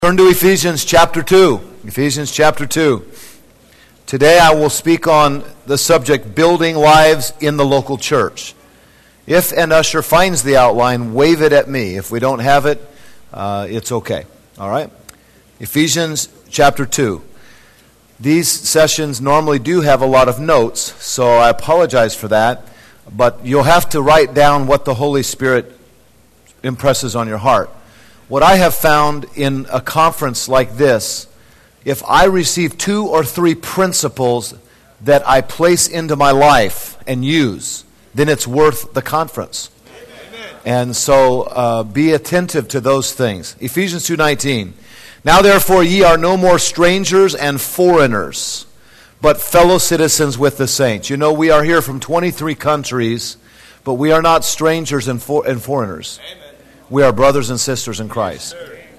Turn to Ephesians chapter 2. Ephesians chapter 2. Today I will speak on the subject, building lives in the local church. If an usher finds the outline, wave it at me. If we don't have it, it's okay. All right? Ephesians chapter 2. These sessions normally do have a lot of notes, so I apologize for that. But you'll have to write down what the Holy Spirit impresses on your heart. What I have found in a conference like this, if I receive 2 or 3 principles that I place into my life and use, then it's worth the conference. Amen. And so be attentive to those things. Ephesians 2:19. Now therefore ye are no more strangers and foreigners, but fellow citizens with the saints. You know, we are here from 23 countries, but we are not strangers and foreigners. Amen. We are brothers and sisters in Christ.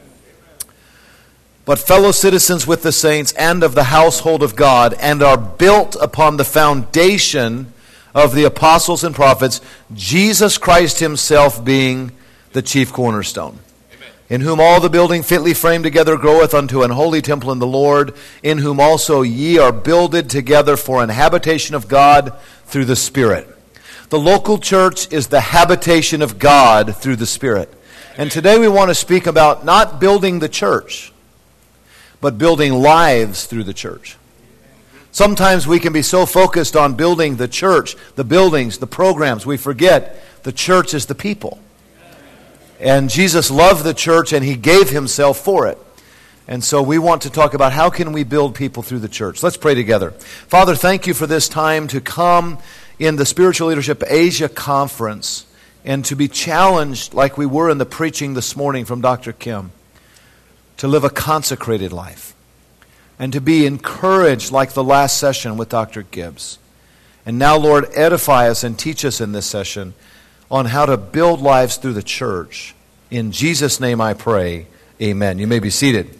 But fellow citizens with the saints and of the household of God, and are built upon the foundation of the apostles and prophets, Jesus Christ himself being the chief cornerstone. Amen. In whom all the building fitly framed together groweth unto an holy temple in the Lord, in whom also ye are builded together for an habitation of God through the Spirit. The local church is the habitation of God through the Spirit. And today we want to speak about not building the church, but building lives through the church. Sometimes we can be so focused on building the church, the buildings, the programs, we forget the church is the people. And Jesus loved the church and he gave himself for it. And so we want to talk about how can we build people through the church. Let's pray together. Father, thank you for this time to come in the Spiritual Leadership Asia Conference and to be challenged like we were in the preaching this morning from Dr. Kim, to live a consecrated life, and to be encouraged like the last session with Dr. Gibbs. And now, Lord, edify us and teach us in this session on how to build lives through the church. In Jesus' name I pray, amen. You may be seated.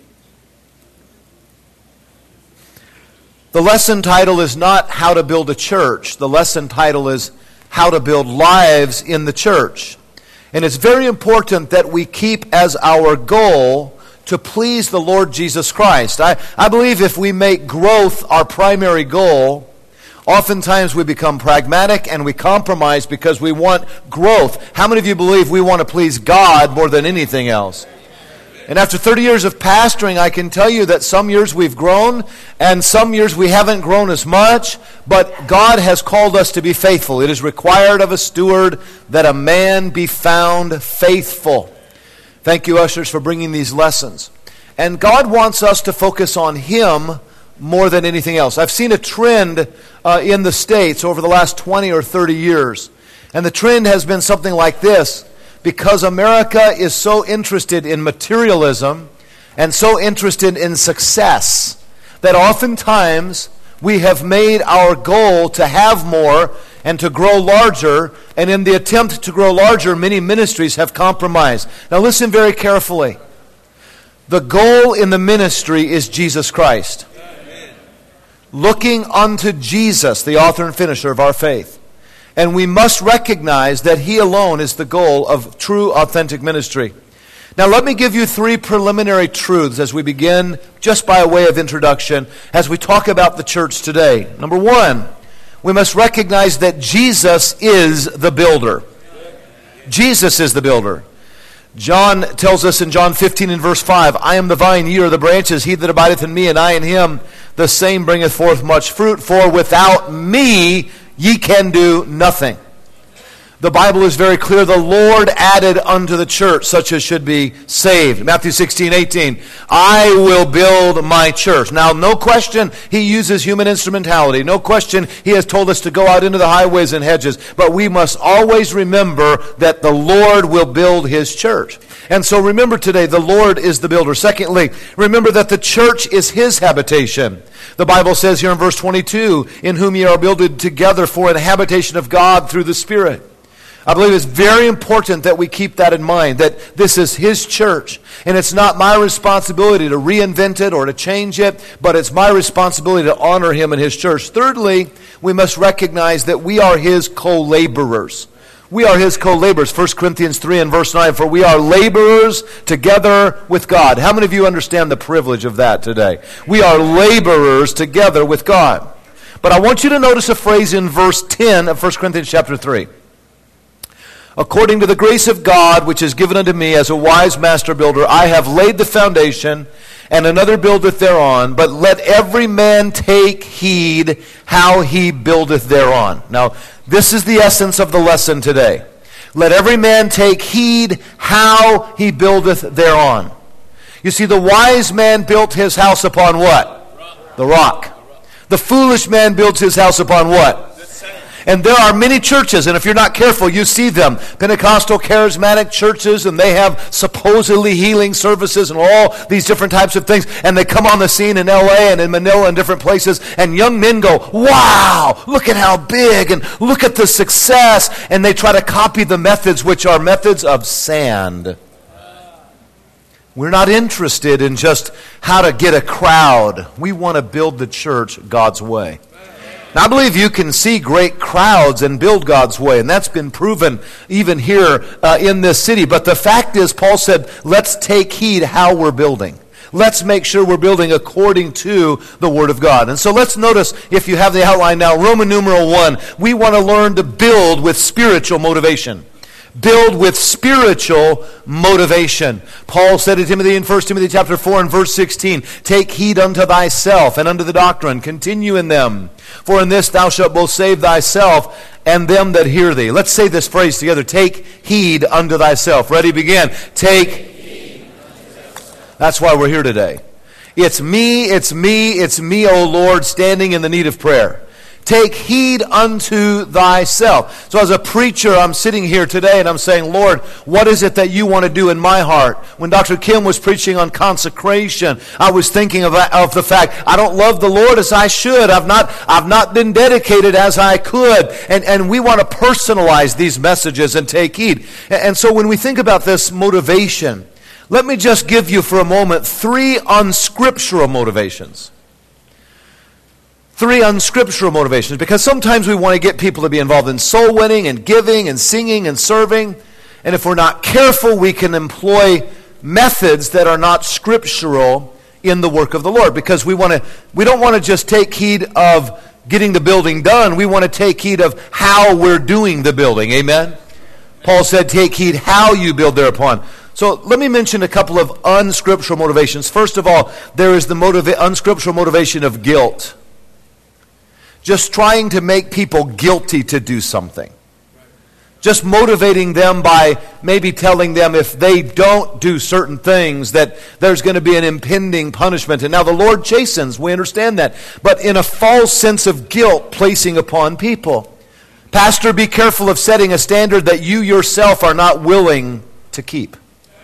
The lesson title is not how to build a church. The lesson title is how to build lives in the church. And it's very important that we keep as our goal to please the Lord Jesus Christ. I believe if we make growth our primary goal, oftentimes we become pragmatic and we compromise because we want growth. How many of you believe we want to please God more than anything else? And after 30 years of pastoring, I can tell you that some years we've grown and some years we haven't grown as much, but God has called us to be faithful. It is required of a steward that a man be found faithful. Thank you, ushers, for bringing these lessons. And God wants us to focus on Him more than anything else. I've seen a trend in the States over the last 20 or 30 years. And the trend has been something like this. Because America is so interested in materialism and so interested in success that oftentimes we have made our goal to have more and to grow larger, and in the attempt to grow larger, many ministries have compromised. Now listen very carefully. The goal in the ministry is Jesus Christ. Amen. Looking unto Jesus, the author and finisher of our faith. And we must recognize that He alone is the goal of true, authentic ministry. Now let me give you 3 preliminary truths as we begin, just by way of introduction, as we talk about the church today. Number 1, we must recognize that Jesus is the builder. Jesus is the builder. John tells us in John 15 and verse 5, I am the vine, ye are the branches, he that abideth in me, and I in him, the same bringeth forth much fruit, for without me ye can do nothing. The Bible is very clear. The Lord added unto the church such as should be saved. Matthew 16:18. I will build my church. Now, no question He uses human instrumentality. No question He has told us to go out into the highways and hedges. But we must always remember that the Lord will build His church. And so remember today, the Lord is the builder. Secondly, remember that the church is His habitation. The Bible says here in verse 22, in whom ye are builded together for an habitation of God through the Spirit. I believe it's very important that we keep that in mind, that this is His church. And it's not my responsibility to reinvent it or to change it, but it's my responsibility to honor Him and His church. Thirdly, we must recognize that we are His co-laborers. We are his co-laborers. 1 Corinthians 3 and verse 9, for we are laborers together with God. How many of you understand the privilege of that today? We are laborers together with God. But I want you to notice a phrase in verse 10 of 1 Corinthians chapter 3. According to the grace of God, which is given unto me as a wise master builder, I have laid the foundation, and another buildeth thereon. But let every man take heed how he buildeth thereon. Now, this is the essence of the lesson today. Let every man take heed how he buildeth thereon. You see, the wise man built his house upon what? The rock. The foolish man builds his house upon what? And there are many churches, and if you're not careful, you see them. Pentecostal, charismatic churches, and they have supposedly healing services and all these different types of things. And they come on the scene in LA and in Manila and different places, and young men go, wow, look at how big, and look at the success. And they try to copy the methods, which are methods of sand. We're not interested in just how to get a crowd. We want to build the church God's way. Now, I believe you can see great crowds and build God's way, and that's been proven even here in this city. But the fact is, Paul said, let's take heed how we're building. Let's make sure we're building according to the Word of God. And so let's notice, if you have the outline now, Roman numeral 1, we want to learn to build with spiritual motivation. Build with spiritual motivation. Paul said to Timothy in 1 Timothy chapter 4 and verse 16, take heed unto thyself and unto the doctrine. Continue in them. For in this thou shalt both save thyself and them that hear thee. Let's say this phrase together. Take heed unto thyself. Ready, begin. Take heed unto thyself. That's why we're here today. It's me, O Lord, standing in the need of prayer. Take heed unto thyself. So as a preacher, I'm sitting here today and I'm saying, Lord, what is it that you want to do in my heart? When Dr. Kim was preaching on consecration, I was thinking of the fact, I don't love the Lord as I should. I've not been dedicated as I could. And we want to personalize these messages and take heed. And so when we think about this motivation, let me just give you for a moment 3 unscriptural motivations. 3 unscriptural motivations, because sometimes we want to get people to be involved in soul winning and giving and singing and serving. And if we're not careful, we can employ methods that are not scriptural in the work of the Lord, because we don't want to just take heed of getting the building done. We want to take heed of how we're doing the building. Amen? Paul said, take heed how you build thereupon. So let me mention a couple of unscriptural motivations. First of all, there is the unscriptural motivation of guilt. Just trying to make people guilty to do something. Just motivating them by maybe telling them if they don't do certain things that there's going to be an impending punishment. And now the Lord chastens, we understand that. But in a false sense of guilt placing upon people. Pastor, be careful of setting a standard that you yourself are not willing to keep.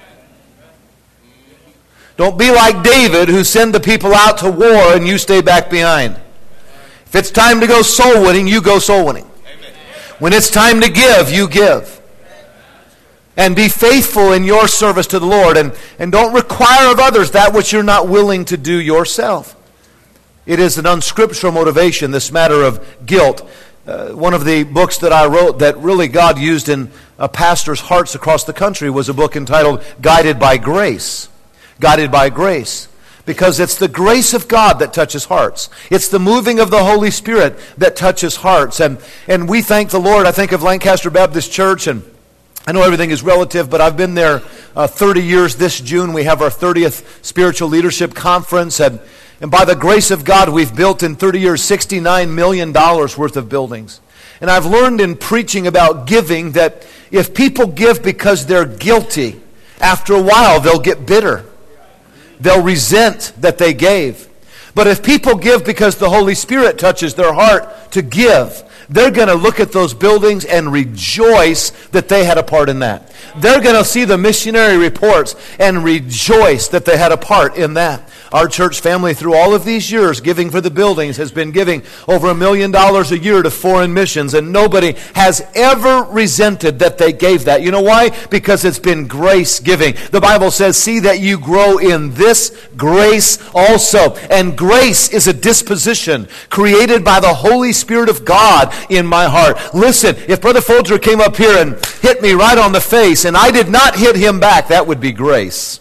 Don't be like David, who sent the people out to war and you stay back behind. If it's time to go soul winning, you go soul winning. Amen. When it's time to give, you give. And be faithful in your service to the Lord. And don't require of others that which you're not willing to do yourself. It is an unscriptural motivation, this matter of guilt. One of the books that I wrote that really God used in pastors' hearts across the country was a book entitled Guided by Grace. Guided by Grace. Because it's the grace of God that touches hearts. It's the moving of the Holy Spirit that touches hearts. And we thank the Lord. I think of Lancaster Baptist Church, and I know everything is relative, but I've been there 30 years. This June we have our 30th Spiritual Leadership Conference. And by the grace of God, we've built in 30 years $69 million worth of buildings. And I've learned in preaching about giving that if people give because they're guilty, after a while they'll get bitter. They'll resent that they gave. But if people give because the Holy Spirit touches their heart to give, they're going to look at those buildings and rejoice that they had a part in that. They're going to see the missionary reports and rejoice that they had a part in that. Our church family, through all of these years, giving for the buildings, has been giving over $1 million a year to foreign missions, and nobody has ever resented that they gave that. You know why? Because it's been grace giving. The Bible says, see that you grow in this grace also. And grace is a disposition created by the Holy Spirit of God in my heart. Listen, if Brother Folger came up here and hit me right on the face and I did not hit him back, that would be grace.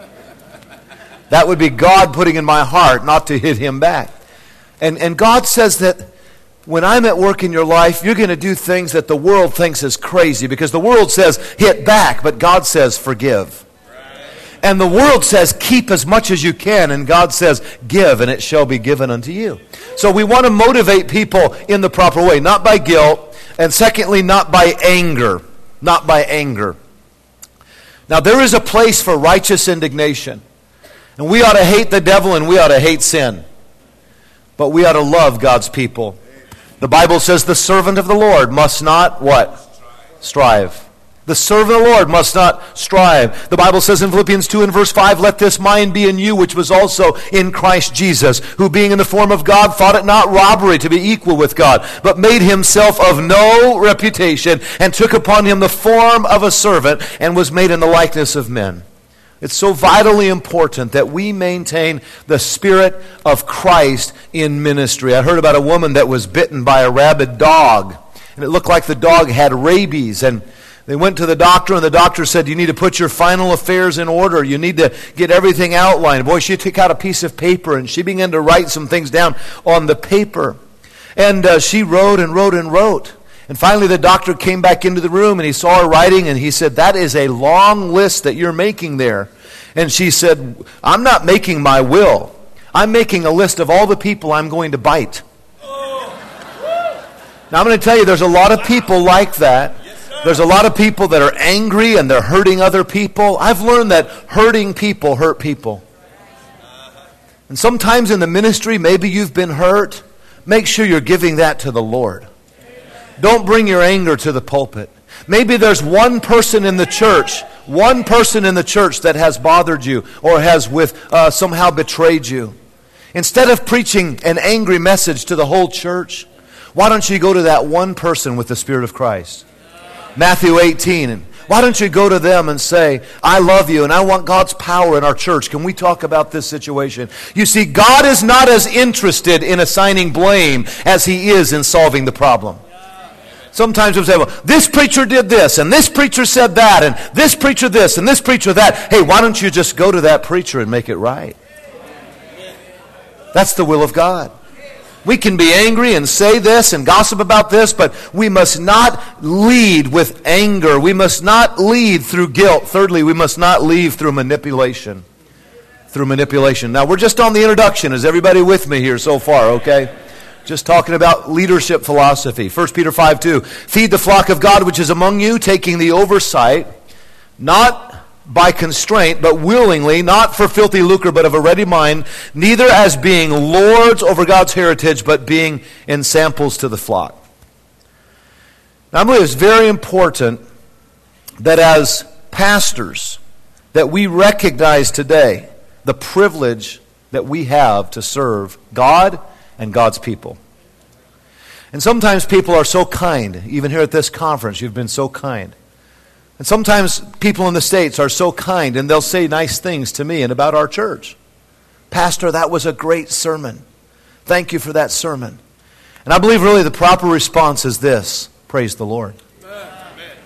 That would be God putting in my heart not to hit him back. And God says that when I'm at work in your life, you're going to do things that the world thinks is crazy, because the world says hit back, but God says forgive. And the world says keep as much as you can, and God says give, and it shall be given unto you. So we want to motivate people in the proper way, not by guilt, and secondly, not by anger. Not by anger. Now, there is a place for righteous indignation. And we ought to hate the devil and we ought to hate sin. But we ought to love God's people. The Bible says the servant of the Lord must not, what? Strive. The servant of the Lord must not strive. The Bible says in Philippians 2 and verse 5, let this mind be in you, which was also in Christ Jesus, who being in the form of God, thought it not robbery to be equal with God, but made himself of no reputation, and took upon him the form of a servant, and was made in the likeness of men. It's so vitally important that we maintain the spirit of Christ in ministry. I heard about a woman that was bitten by a rabid dog, and it looked like the dog had rabies, and they went to the doctor, and the doctor said, you need to put your final affairs in order. You need to get everything outlined. Boy, she took out a piece of paper, and she began to write some things down on the paper. And she wrote and wrote and wrote. And finally the doctor came back into the room, and he saw her writing, and he said, that is a long list that you're making there. And she said, I'm not making my will. I'm making a list of all the people I'm going to bite. Now I'm going to tell you, there's a lot of people like that. There's a lot of people that are angry and they're hurting other people. I've learned that hurting people hurt people. And sometimes in the ministry, maybe you've been hurt. Make sure you're giving that to the Lord. Don't bring your anger to the pulpit. Maybe there's one person in the church that has bothered you or has somehow betrayed you. Instead of preaching an angry message to the whole church, why don't you go to that one person with the Spirit of Christ? Matthew 18. And why don't you go to them and say, I love you and I want God's power in our church. Can we talk about this situation? You see, God is not as interested in assigning blame as He is in solving the problem. Sometimes we'll say, well, this preacher did this, and this preacher said that, and this preacher this, and this preacher that. Hey, why don't you just go to that preacher and make it right? That's the will of God. We can be angry and say this and gossip about this, but we must not lead with anger. We must not lead through guilt. Thirdly, we must not lead through manipulation. Now, we're just on the introduction. Is everybody with me here so far, okay? Just talking about leadership philosophy. 1 Peter 5:2. Feed the flock of God which is among you, taking the oversight, not by constraint, but willingly, not for filthy lucre, but of a ready mind, neither as being lords over God's heritage, but being ensamples to the flock. Now, I believe it's very important that as pastors, that we recognize today the privilege that we have to serve God and God's people. And sometimes people are so kind. Even here at this conference, you've been so kind. And sometimes people in the States are so kind, and they'll say nice things to me and about our church. Pastor, that was a great sermon. Thank you for that sermon. And I believe really the proper response is this: praise the Lord. Amen.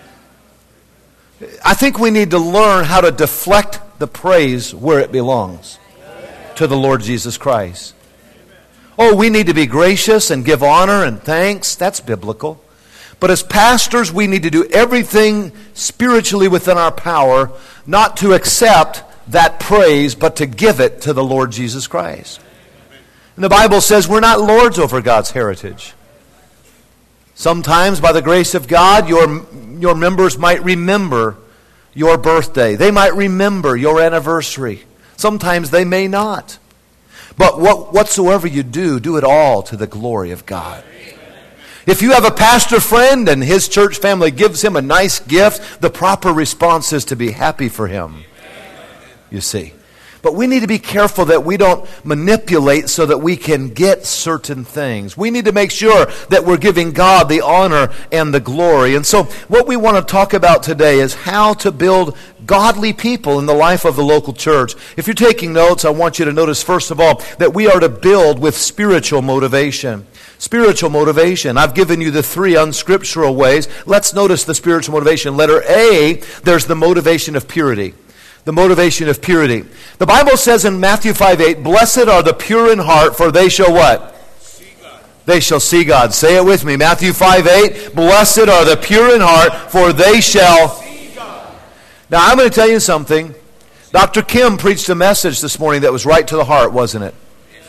I think we need to learn how to deflect the praise where it belongs, to the Lord Jesus Christ. Oh, we need to be gracious and give honor and thanks. That's biblical. But as pastors, we need to do everything spiritually within our power, not to accept that praise, but to give it to the Lord Jesus Christ. And the Bible says we're not lords over God's heritage. Sometimes, by the grace of God, your members might remember your birthday. They might remember your anniversary. Sometimes they may not. But whatsoever you do, do it all to the glory of God. If you have a pastor friend and his church family gives him a nice gift, the proper response is to be happy for him. You see. But we need to be careful that we don't manipulate so that we can get certain things. We need to make sure that we're giving God the honor and the glory. And so what we want to talk about today is how to build godly people in the life of the local church. If you're taking notes, I want you to notice, first of all, that we are to build with spiritual motivation. Spiritual motivation. I've given you the three unscriptural ways. Let's notice the spiritual motivation. Letter A, there's the motivation of purity. The motivation of purity. The Bible says in Matthew 5:8, "Blessed are the pure in heart, for they shall" what? See God. They shall see God. Say it with me. Matthew 5:8, "Blessed are the pure in heart, for they shall see God." Now I'm going to tell you something. Dr. Kim preached a message this morning that was right to the heart, wasn't it?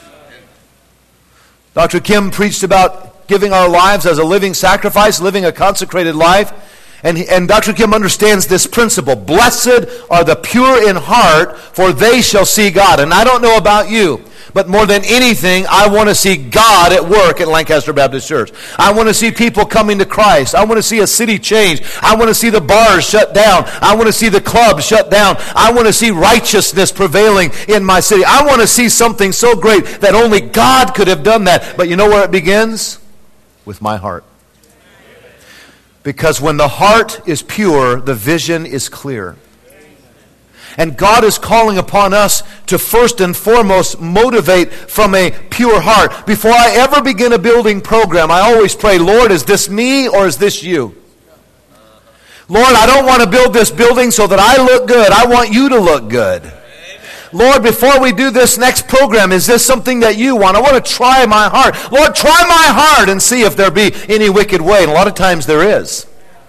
Dr. Kim preached about giving our lives as a living sacrifice, living a consecrated life. And Dr. Kim understands this principle. Blessed are the pure in heart, for they shall see God. And I don't know about you, but more than anything, I want to see God at work at Lancaster Baptist Church. I want to see people coming to Christ. I want to see a city change. I want to see the bars shut down. I want to see the clubs shut down. I want to see righteousness prevailing in my city. I want to see something so great that only God could have done that. But you know where it begins? With my heart. Because when the heart is pure, the vision is clear. And God is calling upon us to first and foremost motivate from a pure heart. Before I ever begin a building program, I always pray, Lord, is this me or is this you? Lord, I don't want to build this building so that I look good. I want you to look good. Lord, before we do this next program, is this something that you want? I want to try my heart. Lord, try my heart and see if there be any wicked way. And a lot of times there is.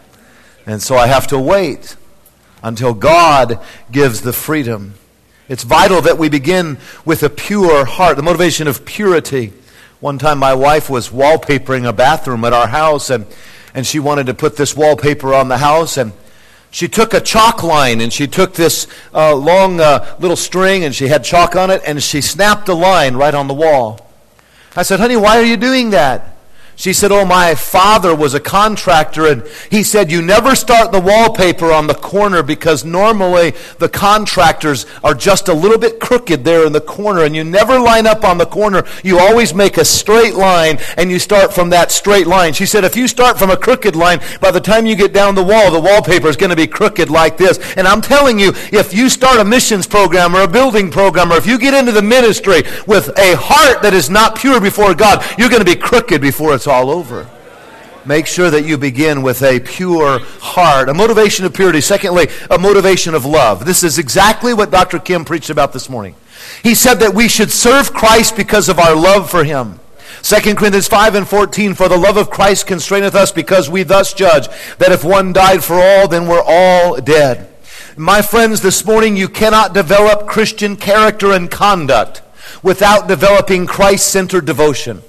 And so I have to wait until God gives the freedom. It's vital that we begin with a pure heart, the motivation of purity. One time my wife was wallpapering a bathroom at our house, and she wanted to put this wallpaper on the house, and she took a chalk line, and she took this long little string, and she had chalk on it, and she snapped a line right on the wall. I said, honey, why are you doing that? She said, oh, my father was a contractor, and he said, you never start the wallpaper on the corner because normally the contractors are just a little bit crooked there in the corner, and you never line up on the corner. You always make a straight line, and you start from that straight line. She said, if you start from a crooked line, by the time you get down the wallpaper is going to be crooked like this. And I'm telling you, if you start a missions program or a building program, or if you get into the ministry with a heart that is not pure before God, you're going to be crooked before it's all over. Make sure that you begin with a pure heart. A motivation of purity. Secondly, a motivation of love. This is exactly what Dr. Kim preached about this morning. He said that we should serve Christ because of our love for Him. 2 Corinthians 5:14, for the love of Christ constraineth us, because we thus judge that if one died for all, then we're all dead. My friends, this morning you cannot develop Christian character and conduct without developing Christ-centered devotion.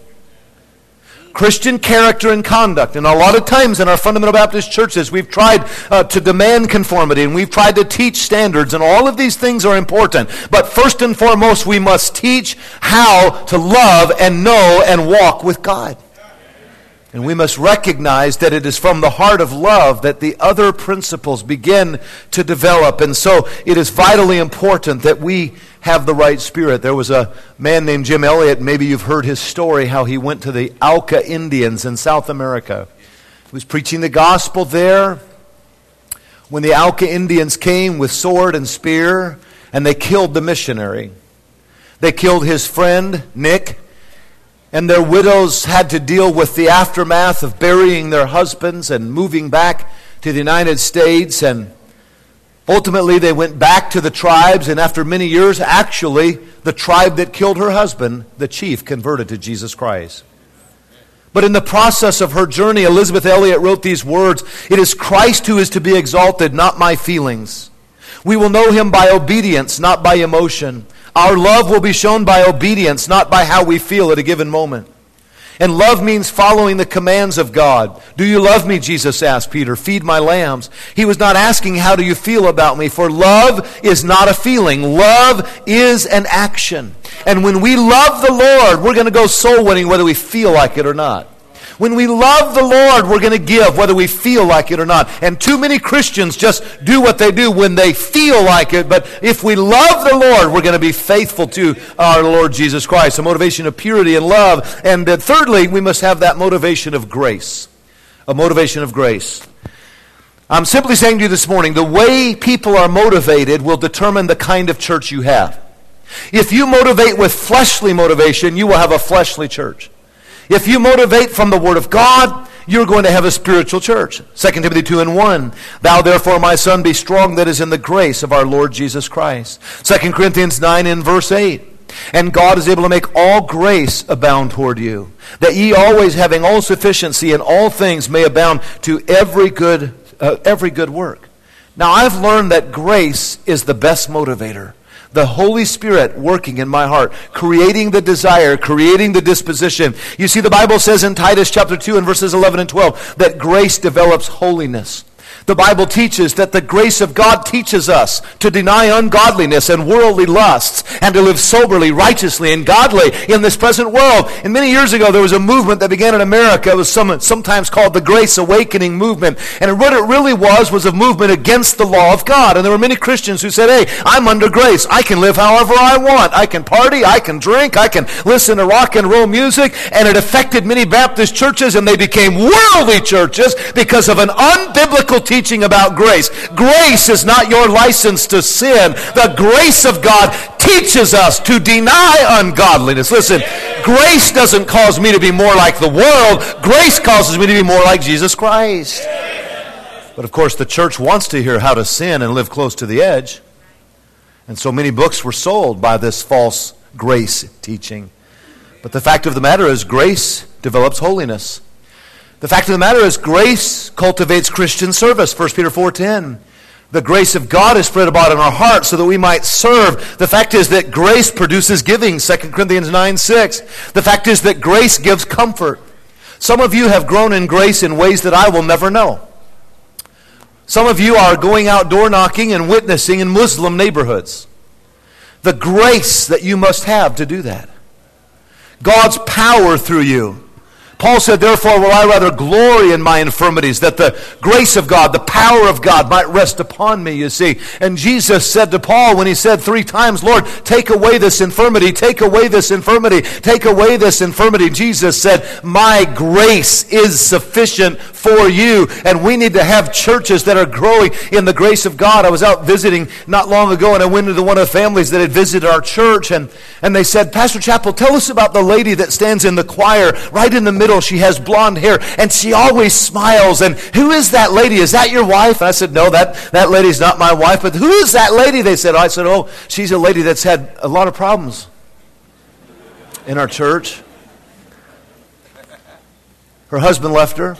Christian character and conduct. And a lot of times in our fundamental Baptist churches, we've tried to demand conformity, and we've tried to teach standards, and all of these things are important. But first and foremost, we must teach how to love and know and walk with God. And we must recognize that it is from the heart of love that the other principles begin to develop. And so it is vitally important that we have the right spirit. There was a man named Jim Elliot, maybe you've heard his story, how he went to the Auca Indians in South America. He was preaching the gospel there when the Auca Indians came with sword and spear, and they killed the missionary. They killed his friend, Nick, and their widows had to deal with the aftermath of burying their husbands and moving back to the United States. And ultimately they went back to the tribes, and after many years, actually, the tribe that killed her husband, the chief, converted to Jesus Christ. But in the process of her journey, Elizabeth Elliot wrote these words, "It is Christ who is to be exalted, not my feelings. We will know Him by obedience, not by emotion. Our love will be shown by obedience, not by how we feel at a given moment." And love means following the commands of God. Do you love me, Jesus asked Peter. Feed my lambs. He was not asking, how do you feel about me? For love is not a feeling. Love is an action. And when we love the Lord, we're going to go soul winning whether we feel like it or not. When we love the Lord, we're going to give whether we feel like it or not. And too many Christians just do what they do when they feel like it. But if we love the Lord, we're going to be faithful to our Lord Jesus Christ. A motivation of purity and love. And thirdly, we must have that motivation of grace. A motivation of grace. I'm simply saying to you this morning, the way people are motivated will determine the kind of church you have. If you motivate with fleshly motivation, you will have a fleshly church. If you motivate from the Word of God, you're going to have a spiritual church. 2 Timothy 2:1, Thou therefore, my son, be strong that is in the grace of our Lord Jesus Christ. 2 Corinthians 9 and verse 8, And God is able to make all grace abound toward you, that ye always having all sufficiency in all things may abound to every good work. Now I've learned that grace is the best motivator. The Holy Spirit working in my heart, creating the desire, creating the disposition. You see, the Bible says in Titus chapter 2 and verses 11 and 12 that grace develops holiness. The Bible teaches that the grace of God teaches us to deny ungodliness and worldly lusts and to live soberly, righteously, and godly in this present world. And many years ago, there was a movement that began in America. It was sometimes called the Grace Awakening Movement. And what it really was a movement against the law of God. And there were many Christians who said, hey, I'm under grace. I can live however I want. I can party. I can drink. I can listen to rock and roll music. And it affected many Baptist churches, and they became worldly churches because of an unbiblical teaching about grace. Grace is not your license to sin. The grace of God teaches us to deny ungodliness. Listen, grace doesn't cause me to be more like the world. Grace causes me to be more like Jesus Christ. But of course, the church wants to hear how to sin and live close to the edge. And so many books were sold by this false grace teaching. But the fact of the matter is, grace develops holiness. The fact of the matter is, grace cultivates Christian service. 1 Peter 4:10. The grace of God is spread abroad in our hearts so that we might serve. The fact is that grace produces giving. 2 Corinthians 9:6. The fact is that grace gives comfort. Some of you have grown in grace in ways that I will never know. Some of you are going out door knocking and witnessing in Muslim neighborhoods. The grace that you must have to do that. God's power through you. Paul said, therefore will I rather glory in my infirmities, that the grace of God, the power of God might rest upon me, you see. And Jesus said to Paul when he said 3 times, Lord, take away this infirmity, take away this infirmity, take away this infirmity. Jesus said, my grace is sufficient for you. And we need to have churches that are growing in the grace of God. I was out visiting not long ago, and I went into one of the families that had visited our church, and they said, Pastor Chappell, tell us about the lady that stands in the choir right in the middle. She has blonde hair, and she always smiles. And who is that lady? Is that your wife? And I said, no, that lady's not my wife. But who is that lady? They said, I said, oh, she's a lady that's had a lot of problems in our church. Her husband left her.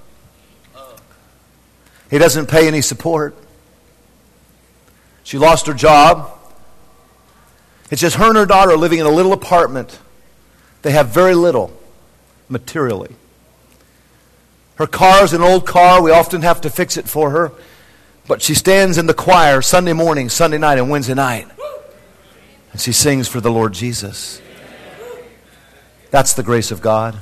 He doesn't pay any support. She lost her job. It's just her and her daughter living in a little apartment. They have very little materially. Her car's an old car. We often have to fix it for her. But she stands in the choir Sunday morning, Sunday night, and Wednesday night. And she sings for the Lord Jesus. That's the grace of God.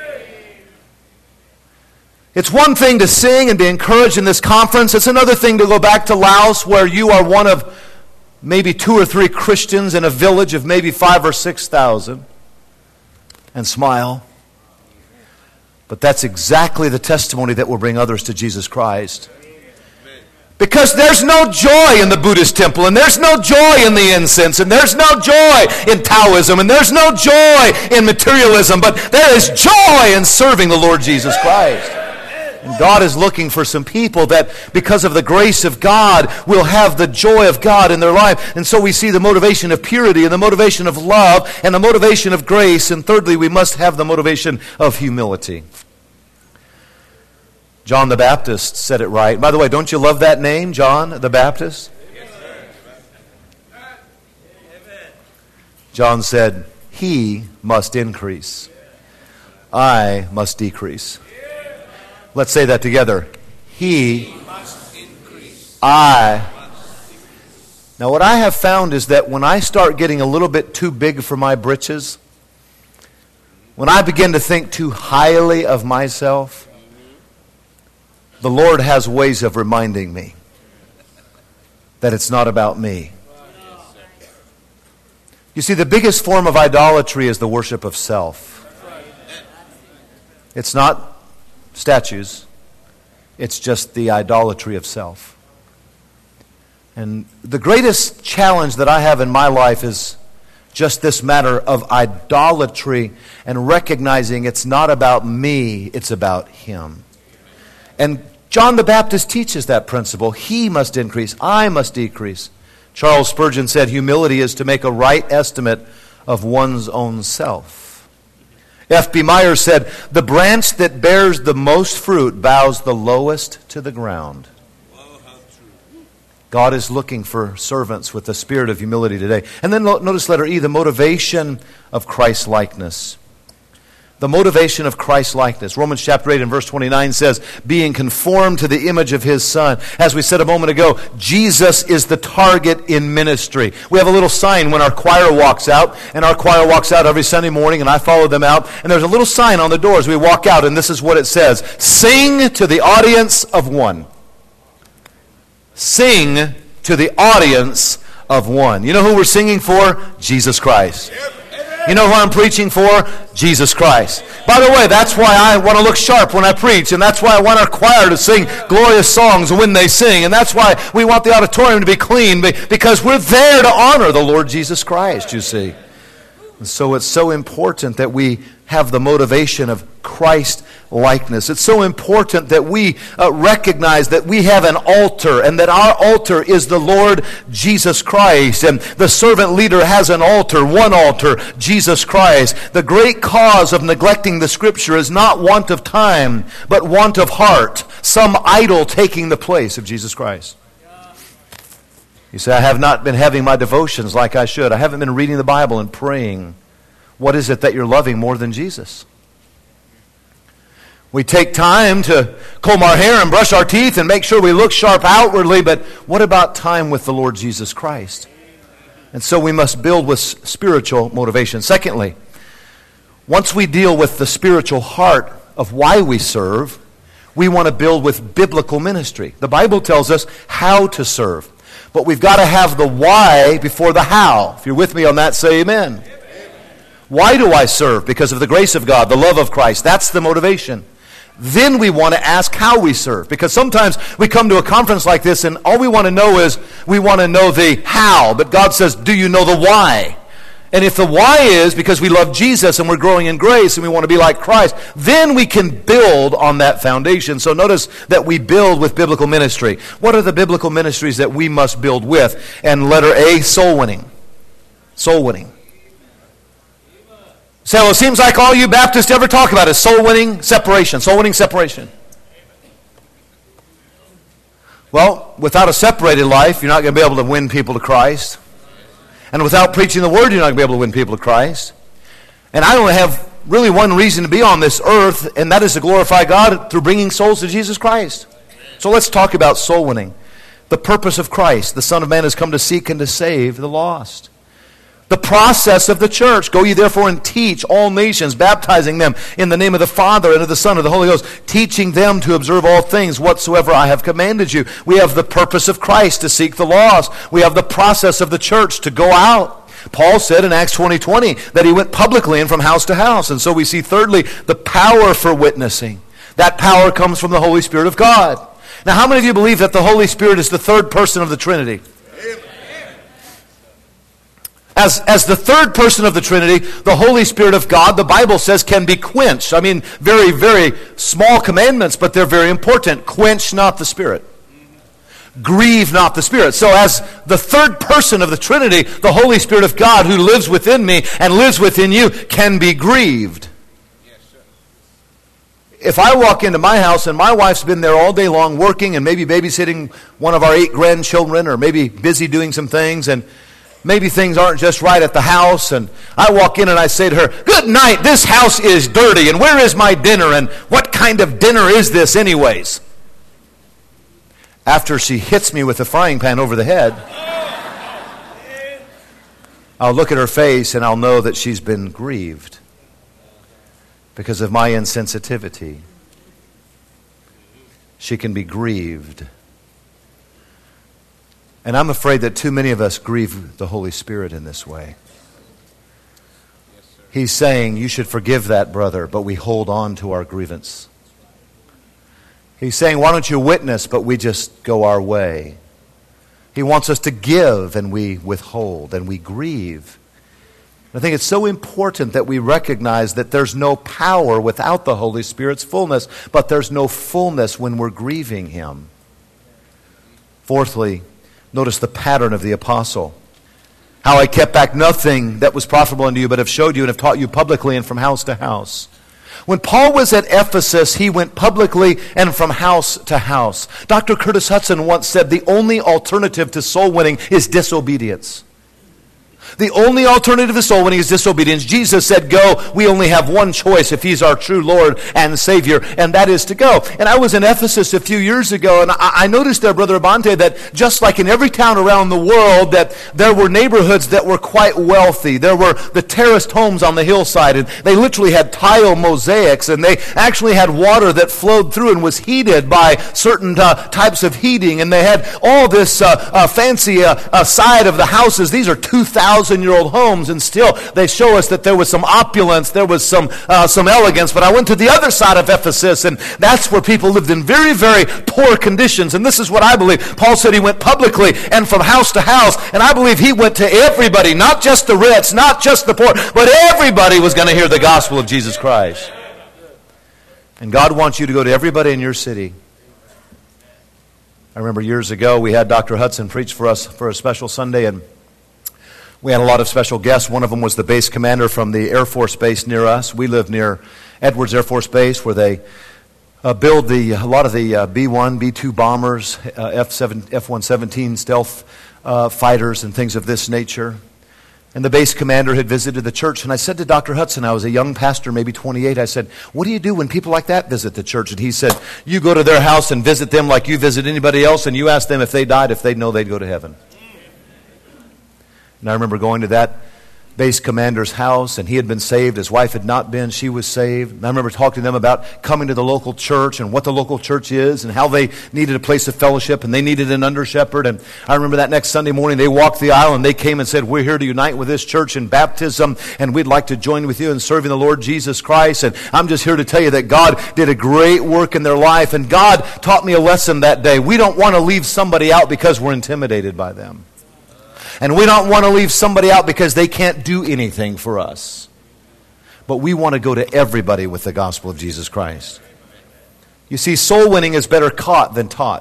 It's one thing to sing and be encouraged in this conference. It's another thing to go back to Laos, where you are one of maybe 2 or 3 Christians in a village of maybe 5,000 or 6,000, and smile. But that's exactly the testimony that will bring others to Jesus Christ. Because there's no joy in the Buddhist temple, and there's no joy in the incense, and there's no joy in Taoism, and there's no joy in materialism, but there is joy in serving the Lord Jesus Christ. And God is looking for some people that, because of the grace of God, will have the joy of God in their life. And so we see the motivation of purity, and the motivation of love, and the motivation of grace. And thirdly, we must have the motivation of humility. John the Baptist said it right. By the way, don't you love that name, John the Baptist? Yes, sir. John said, he must increase. I must decrease. Let's say that together. He must increase. I. Now what I have found is that when I start getting a little bit too big for my britches, when I begin to think too highly of myself, the Lord has ways of reminding me that it's not about me. You see, the biggest form of idolatry is the worship of self. It's not statues. It's just the idolatry of self. And the greatest challenge that I have in my life is just this matter of idolatry and recognizing it's not about me, it's about Him. And John the Baptist teaches that principle. He must increase, I must decrease. Charles Spurgeon said, humility is to make a right estimate of one's own self. F.B. Myers said, the branch that bears the most fruit bows the lowest to the ground. God is looking for servants with the spirit of humility today. And then notice letter E, the motivation of Christ-likeness. The motivation of Christ-likeness. Romans chapter 8 and verse 29 says, being conformed to the image of His Son. As we said a moment ago, Jesus is the target in ministry. We have a little sign when our choir walks out, and our choir walks out every Sunday morning, and I follow them out, and there's a little sign on the doors. We walk out, and this is what it says. Sing to the audience of one. Sing to the audience of one. You know who we're singing for? Jesus Christ. You know who I'm preaching for? Jesus Christ. By the way, that's why I want to look sharp when I preach, and that's why I want our choir to sing glorious songs when they sing, and that's why we want the auditorium to be clean, because we're there to honor the Lord Jesus Christ, you see. And so it's so important that we have the motivation of Christ-likeness. It's so important that we recognize that we have an altar, and that our altar is the Lord Jesus Christ. And the servant leader has an altar, one altar, Jesus Christ. The great cause of neglecting the Scripture is not want of time, but want of heart. Some idol taking the place of Jesus Christ. You say, I have not been having my devotions like I should. I haven't been reading the Bible and praying. What is it that you're loving more than Jesus? We take time to comb our hair and brush our teeth and make sure we look sharp outwardly, but what about time with the Lord Jesus Christ? And so we must build with spiritual motivation. Secondly, once we deal with the spiritual heart of why we serve, we want to build with biblical ministry. The Bible tells us how to serve. But we've got to have the why before the how. If you're with me on that, say amen. Why do I serve? Because of the grace of God, the love of Christ. That's the motivation. Then we want to ask how we serve. Because sometimes we come to a conference like this and all we want to know is, we want to know the how. But God says, do you know the why? And if the why is because we love Jesus and we're growing in grace and we want to be like Christ, then we can build on that foundation. So notice that we build with biblical ministry. What are the biblical ministries that we must build with? And letter A, soul winning. Soul winning. So well, it seems like all you Baptists ever talk about is soul winning separation. Soul winning separation. Well, without a separated life, you're not going to be able to win people to Christ. And without preaching the Word, you're not going to be able to win people to Christ. And I only have really one reason to be on this earth, and that is to glorify God through bringing souls to Jesus Christ. So let's talk about soul winning. The purpose of Christ. The Son of Man has come to seek and to save the lost. The process of the church. Go ye therefore and teach all nations, baptizing them in the name of the Father and of the Son and of the Holy Ghost, teaching them to observe all things whatsoever I have commanded you. We have the purpose of Christ to seek the lost. We have the process of the church to go out. Paul said in Acts 20:20 that he went publicly and from house to house. And so we see thirdly, the power for witnessing. That power comes from the Holy Spirit of God. Now how many of you believe that the Holy Spirit is the third person of the Trinity? As the third person of the Trinity, the Holy Spirit of God, the Bible says, can be quenched. I mean, very, very small commandments, but they're very important. Quench not the Spirit. Grieve not the Spirit. So as the third person of the Trinity, the Holy Spirit of God who lives within me and lives within you can be grieved. If I walk into my house and my wife's been there all day long working and maybe babysitting one of our 8 grandchildren or maybe busy doing some things and maybe things aren't just right at the house, and I walk in and I say to her, good night, this house is dirty, and where is my dinner, and what kind of dinner is this anyways? After she hits me with the frying pan over the head, I'll look at her face and I'll know that she's been grieved. because of my insensitivity. She can be grieved. And I'm afraid that too many of us grieve the Holy Spirit in this way. He's saying, you should forgive that brother, but we hold on to our grievance. He's saying, why don't you witness, but we just go our way. He wants us to give, and we withhold, and we grieve. I think it's so important that we recognize that there's no power without the Holy Spirit's fullness, but there's no fullness when we're grieving Him. Fourthly, notice the pattern of the apostle. How I kept back nothing that was profitable unto you, but have showed you and have taught you publicly and from house to house. When Paul was at Ephesus, he went publicly and from house to house. Dr. Curtis Hudson once said, the only alternative to soul winning is disobedience. The only alternative to soul winning is disobedience. Jesus said, go. We only have one choice if He's our true Lord and Savior, and that is to go. And I was in Ephesus a few years ago, and I noticed there, Brother Abante, that just like in every town around the world, that there were neighborhoods that were quite wealthy. There were the terraced homes on the hillside, and they literally had tile mosaics, and they actually had water that flowed through and was heated by certain types of heating, and they had all this fancy side of the houses. These are 2,000-year-old homes, and still they show us that there was some opulence, there was some elegance. But I went to the other side of Ephesus, and that's where people lived in very, very poor conditions. And this is what I believe. Paul said he went publicly and from house to house, and I believe he went to everybody, not just the rich, not just the poor, but everybody was going to hear the gospel of Jesus Christ. And God wants you to go to everybody in your city. I remember years ago we had Dr. Hudson preach for us for a special Sunday, and we had a lot of special guests. One of them was the base commander from the Air Force Base near us. We live near Edwards Air Force Base, where they build a lot of the B-1, B-2 bombers, F-117 stealth fighters and things of this nature. And the base commander had visited the church, and I said to Dr. Hudson, I was a young pastor, maybe 28, I said, what do you do when people like that visit the church? And he said, you go to their house and visit them like you visit anybody else, and you ask them if they died, if they'd know they'd go to heaven. And I remember going to that base commander's house, and he had been saved. His wife had not been. She was saved. And I remember talking to them about coming to the local church and what the local church is and how they needed a place of fellowship and they needed an under-shepherd. And I remember that next Sunday morning they walked the aisle and they came and said, we're here to unite with this church in baptism, and we'd like to join with you in serving the Lord Jesus Christ. And I'm just here to tell you that God did a great work in their life, and God taught me a lesson that day. We don't want to leave somebody out because we're intimidated by them. And we don't want to leave somebody out because they can't do anything for us. But we want to go to everybody with the gospel of Jesus Christ. You see, soul winning is better caught than taught.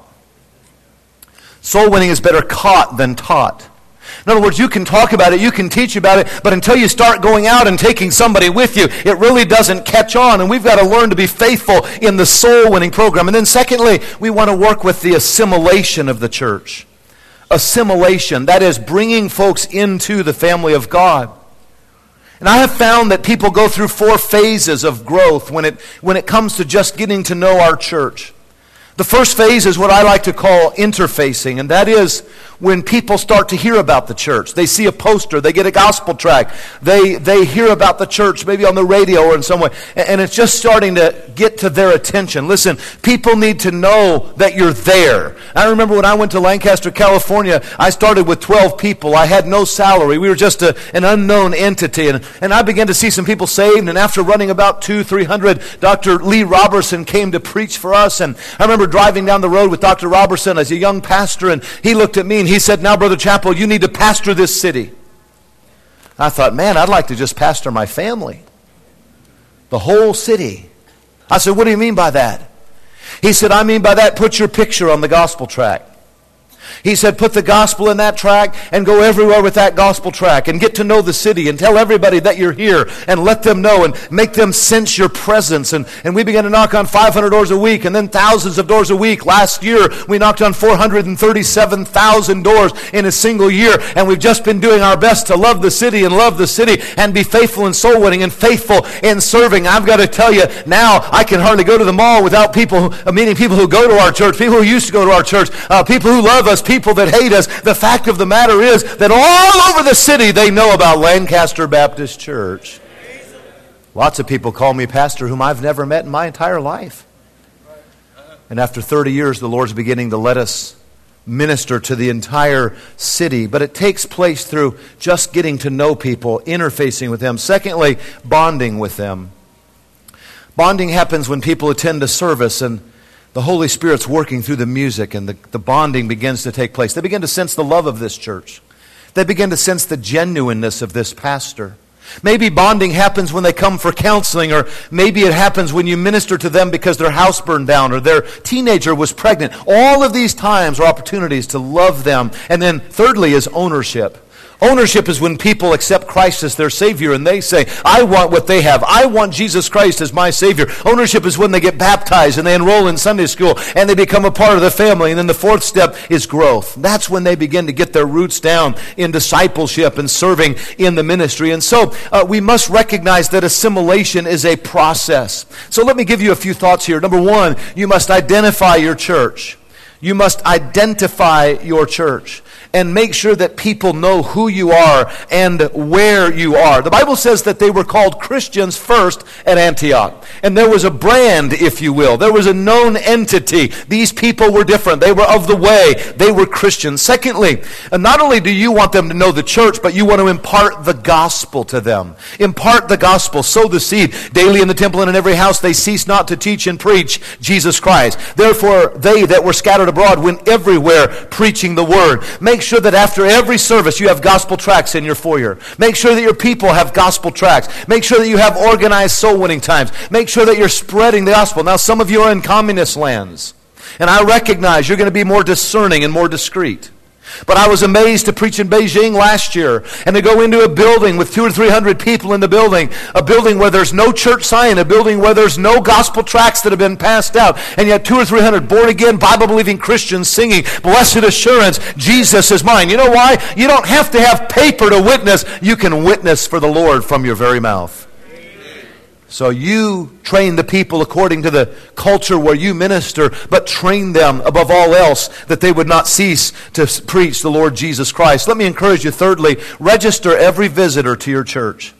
Soul winning is better caught than taught. In other words, you can talk about it, you can teach about it, but until you start going out and taking somebody with you, it really doesn't catch on. And we've got to learn to be faithful in the soul winning program. And then secondly, we want to work with the assimilation of the church. Assimilation, that is bringing folks into the family of God. And I have found that people go through 4 phases of growth when it comes to just getting to know our church. The first phase is what I like to call interfacing, and that is when people start to hear about the church. They see a poster, they get a gospel tract, they hear about the church maybe on the radio or in some way, and it's just starting to get to their attention. Listen, people need to know that you're there. I remember when I went to Lancaster, California, I started with 12 people. I had no salary. We were just an unknown entity, and I began to see some people saved, and after running about 200-300, Dr. Lee Robertson came to preach for us, and I remember driving down the road with Dr. Robertson as a young pastor, and he looked at me and he said, now, Brother Chappell, you need to pastor this city. I thought, man, I'd like to just pastor my family. The whole city. I said, what do you mean by that? He said, I mean by that, put your picture on the gospel tract. He said, put the gospel in that tract and go everywhere with that gospel tract and get to know the city and tell everybody that you're here and let them know and make them sense your presence. And we began to knock on 500 doors a week and then thousands of doors a week. Last year, we knocked on 437,000 doors in a single year. And we've just been doing our best to love the city and be faithful in soul winning and faithful in serving. I've got to tell you, now I can hardly go to the mall without meeting people who go to our church, people who used to go to our church, people who love us, people that hate us. The fact of the matter is that all over the city they know about Lancaster Baptist Church. Lots of people call me pastor whom I've never met in my entire life. And after 30 years, the Lord's beginning to let us minister to the entire city. But it takes place through just getting to know people, interfacing with them. Secondly, bonding with them. Bonding happens when people attend a service and the Holy Spirit's working through the music and the bonding begins to take place. They begin to sense the love of this church. They begin to sense the genuineness of this pastor. Maybe bonding happens when they come for counseling, or maybe it happens when you minister to them because their house burned down or their teenager was pregnant. All of these times are opportunities to love them. And then thirdly is ownership. Ownership is when people accept Christ as their Savior and they say, I want what they have. I want Jesus Christ as my Savior. Ownership is when they get baptized and they enroll in Sunday school and they become a part of the family. And then the fourth step is growth. That's when they begin to get their roots down in discipleship and serving in the ministry. And so we must recognize that assimilation is a process. So let me give you a few thoughts here. Number one, you must identify your church. You must identify your church and make sure that people know who you are and where you are. The Bible says that they were called Christians first at Antioch. And there was a brand, if you will. There was a known entity. These people were different. They were of the way. They were Christians. Secondly, not only do you want them to know the church, but you want to impart the gospel to them. Impart the gospel. Sow the seed. Daily in the temple and in every house they cease not to teach and preach Jesus Christ. Therefore, they that were scattered abroad went everywhere preaching the word. Make sure that after every service you have gospel tracts in your foyer. Make sure that your people have gospel tracts. Make sure that you have organized soul winning times. Make sure that you're spreading the gospel. Now, some of you are in communist lands, and I recognize you're going to be more discerning and more discreet. But I was amazed to preach in Beijing last year and to go into a building with 200 or 300 people in the building, a building where there's no church sign, a building where there's no gospel tracts that have been passed out, and yet 200 or 300 born-again, Bible-believing Christians singing, "Blessed assurance, Jesus is mine." You know why? You don't have to have paper to witness. You can witness for the Lord from your very mouth. So you train the people according to the culture where you minister, but train them above all else that they would not cease to preach the Lord Jesus Christ. Let me encourage you, thirdly, register every visitor to your church.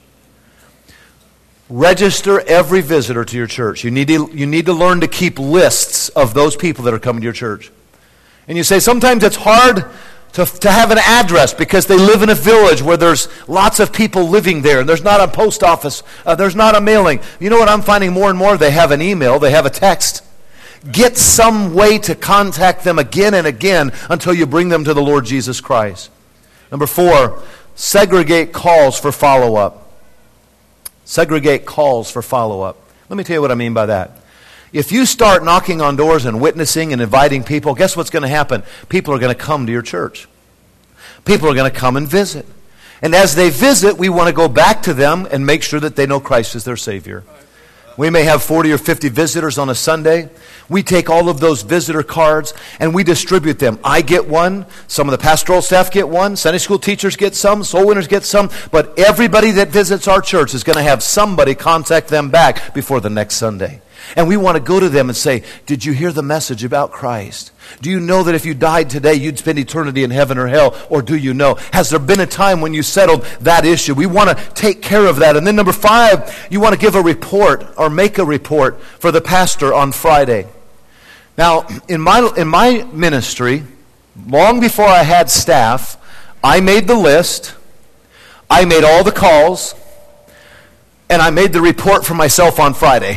Register every visitor to your church. You need to learn to keep lists of those people that are coming to your church. And you say, sometimes it's hard to have an address because they live in a village where there's lots of people living there and there's not a post office, there's not a mailing. You know what I'm finding more and more? They have an email, they have a text. Get some way to contact them again and again until you bring them to the Lord Jesus Christ. Number 4, segregate calls for follow-up. Segregate calls for follow-up. Let me tell you what I mean by that. If you start knocking on doors and witnessing and inviting people, guess what's going to happen? People are going to come to your church. People are going to come and visit. And as they visit, we want to go back to them and make sure that they know Christ as their Savior. We may have 40 or 50 visitors on a Sunday. We take all of those visitor cards and we distribute them. I get one. Some of the pastoral staff get one. Sunday school teachers get some. Soul winners get some. But everybody that visits our church is going to have somebody contact them back before the next Sunday. And we want to go to them and say, did you hear the message about Christ? Do you know that if you died today, you'd spend eternity in heaven or hell? Or do you know? Has there been a time when you settled that issue? We want to take care of that. And then number 5, you want to give a report or make a report for the pastor on Friday. Now, in my ministry, long before I had staff, I made the list, I made all the calls, and I made the report for myself on Friday.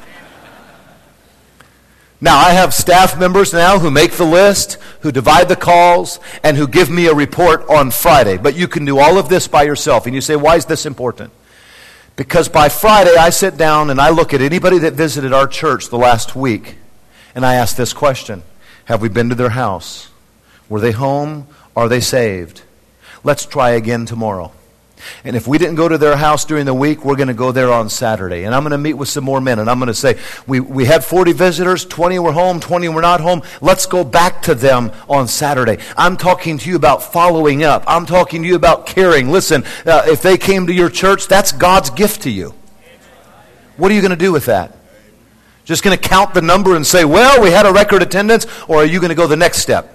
Now, I have staff members now who make the list, who divide the calls, and who give me a report on Friday. But you can do all of this by yourself. And you say, why is this important? Because by Friday, I sit down and I look at anybody that visited our church the last week, and I ask this question. Have we been to their house? Were they home? Are they saved? Let's try again tomorrow. And if we didn't go to their house during the week, we're going to go there on Saturday. And I'm going to meet with some more men. And I'm going to say, we had 40 visitors, 20 were home, 20 were not home. Let's go back to them on Saturday. I'm talking to you about following up. I'm talking to you about caring. Listen, if they came to your church, that's God's gift to you. What are you going to do with that? Just going to count the number and say, well, we had a record attendance? Or are you going to go the next step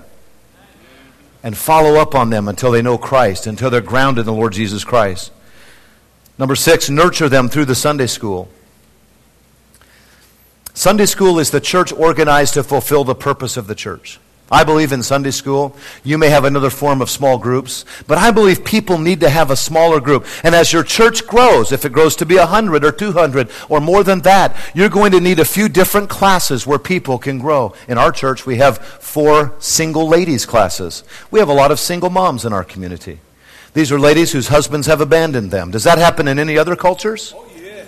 and follow up on them until they know Christ, until they're grounded in the Lord Jesus Christ? Number 6, nurture them through the Sunday school. Sunday school is the church organized to fulfill the purpose of the church. I believe in Sunday school. You may have another form of small groups, but I believe people need to have a smaller group. And as your church grows, if it grows to be 100 or 200 or more than that, you're going to need a few different classes where people can grow. In our church, we have 4 single ladies classes. We have a lot of single moms in our community. These are ladies whose husbands have abandoned them. Does that happen in any other cultures? Oh, yeah.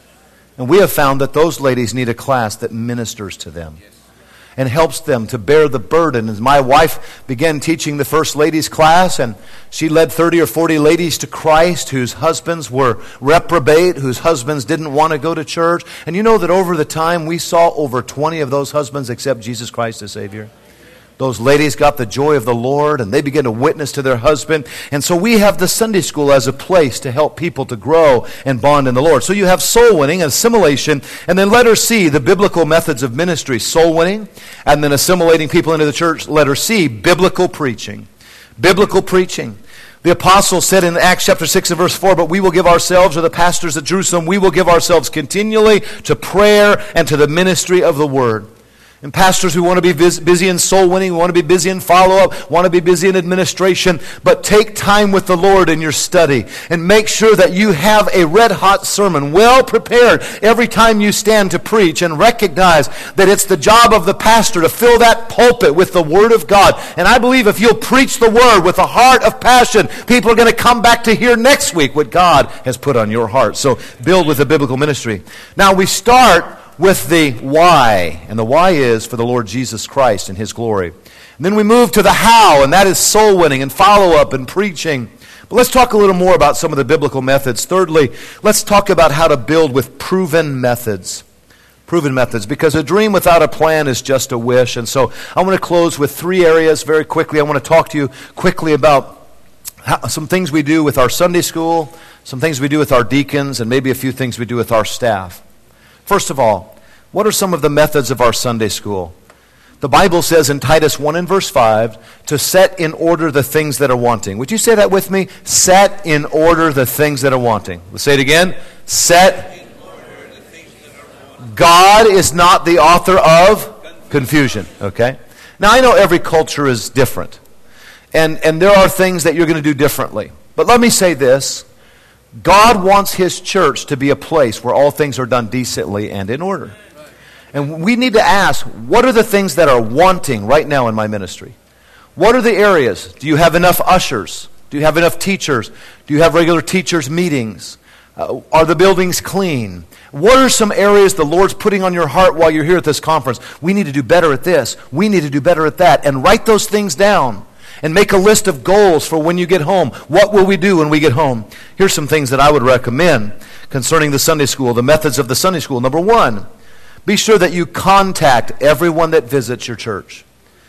And we have found that those ladies need a class that ministers to them and helps them to bear the burden. As my wife began teaching the first ladies class, and she led 30 or 40 ladies to Christ whose husbands were reprobate, whose husbands didn't want to go to church. And you know that over the time we saw over 20 of those husbands accept Jesus Christ as Savior. Those ladies got the joy of the Lord, and they began to witness to their husband. And so we have the Sunday school as a place to help people to grow and bond in the Lord. So you have soul winning, assimilation, and then letter C, the biblical methods of ministry. Soul winning, and then assimilating people into the church. Letter C, biblical preaching. Biblical preaching. The apostle said in Acts chapter 6 and verse 4, but we will give ourselves, or the pastors at Jerusalem, we will give ourselves continually to prayer and to the ministry of the word. And pastors who want to be busy in soul winning, want to be busy in follow-up, want to be busy in administration, but take time with the Lord in your study and make sure that you have a red-hot sermon, well prepared every time you stand to preach, and recognize that it's the job of the pastor to fill that pulpit with the Word of God. And I believe if you'll preach the Word with a heart of passion, people are going to come back to hear next week what God has put on your heart. So build with a biblical ministry. Now we start with the why, and the why is for the Lord Jesus Christ and His glory. And then we move to the how, and that is soul winning and follow-up and preaching. But let's talk a little more about some of the biblical methods. Thirdly, let's talk about how to build with proven methods. Proven methods, because a dream without a plan is just a wish. And so I want to close with 3 areas very quickly. I want to talk to you quickly about some things we do with our Sunday school, some things we do with our deacons, and maybe a few things we do with our staff. First of all, what are some of the methods of our Sunday school? The Bible says in Titus 1 and verse 5, to set in order the things that are wanting. Would you say that with me? Set in order the things that are wanting. Let's say it again. Set in order the things that are wanting. God is not the author of confusion. Okay? Now I know every culture is different. And there are things that you're going to do differently. But let me say this. God wants His church to be a place where all things are done decently and in order. And we need to ask, what are the things that are wanting right now in my ministry? What are the areas? Do you have enough ushers? Do you have enough teachers? Do you have regular teachers' meetings? Are the buildings clean? What are some areas the Lord's putting on your heart while you're here at this conference? We need to do better at this. We need to do better at that. And write those things down. And make a list of goals for when you get home. What will we do when we get home? Here's some things that I would recommend concerning the Sunday school, the methods of the Sunday school. Number 1, be sure that you contact everyone that visits your church.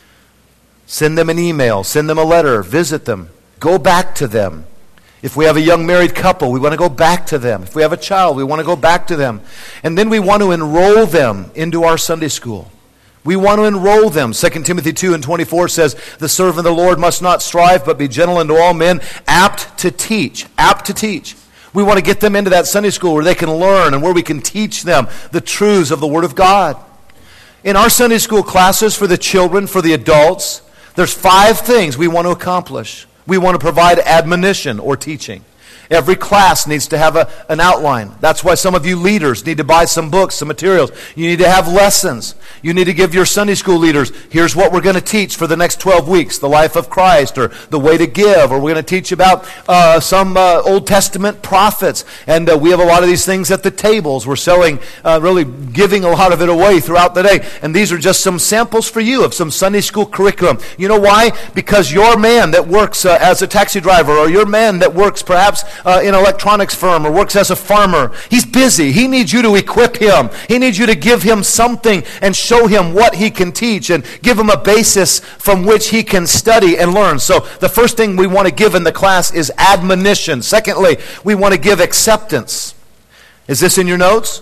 Send them an email, send them a letter, visit them, go back to them. If we have a young married couple, we want to go back to them. If we have a child, we want to go back to them. And then we want to enroll them into our Sunday school. We want to enroll them. 2 Timothy 2 and 24 says, the servant of the Lord must not strive, but be gentle unto all men, apt to teach. Apt to teach. We want to get them into that Sunday school where they can learn and where we can teach them the truths of the Word of God. In our Sunday school classes for the children, for the adults, there's 5 things we want to accomplish. We want to provide admonition or teaching. Every class needs to have an outline. That's why some of you leaders need to buy some books, some materials. You need to have lessons. You need to give your Sunday school leaders, here's what we're going to teach for the next 12 weeks, the life of Christ, or the way to give, or we're going to teach about some Old Testament prophets. And we have a lot of these things at the tables. We're selling, really giving a lot of it away throughout the day. And these are just some samples for you of some Sunday school curriculum. You know why? Because your man that works as a taxi driver, or your man that works perhaps in an electronics firm or works as a farmer, he's busy. He needs you to equip him. He needs you to give him something and show him what he can teach and give him a basis from which he can study and learn. So the first thing we want to give in the class is admonition. Secondly, we want to give acceptance. Is this in your notes?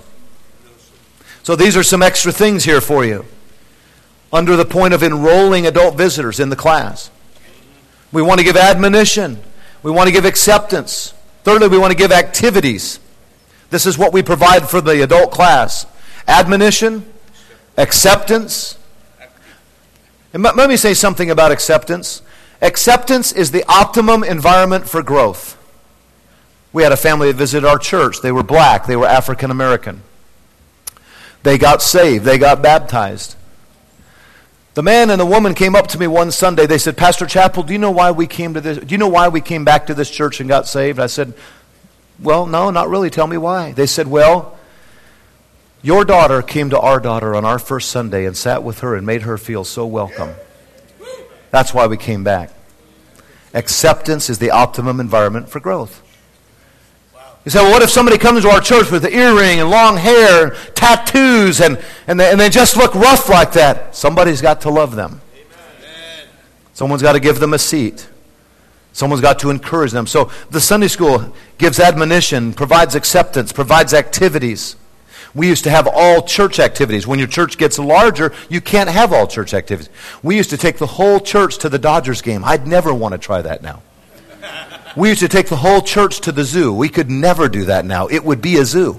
So these are some extra things here for you. Under the point of enrolling adult visitors in the class. We want to give admonition. We want to give acceptance. Thirdly, we want to give activities. This is what we provide for the adult class. Admonition, acceptance. And let me say something about acceptance. Acceptance is the optimum environment for growth. We had a family that visited our church. They were black. They were African American. They got saved. They got baptized. The man and the woman came up to me one Sunday. They said, Pastor Chappell, do you know why we came to this? Do you know why we came back to this church and got saved? I said, well, no, not really. Tell me why. They said, well, your daughter came to our daughter on our first Sunday and sat with her and made her feel so welcome. That's why we came back. Acceptance is the optimum environment for growth. You say, well, what if somebody comes to our church with an earring and long hair, and tattoos, and they just look rough like that? Somebody's got to love them. Amen. Someone's got to give them a seat. Someone's got to encourage them. So the Sunday school gives admonition, provides acceptance, provides activities. We used to have all church activities. When your church gets larger, you can't have all church activities. We used to take the whole church to the Dodgers game. I'd never want to try that now. We used to take the whole church to the zoo. We could never do that now. It would be a zoo.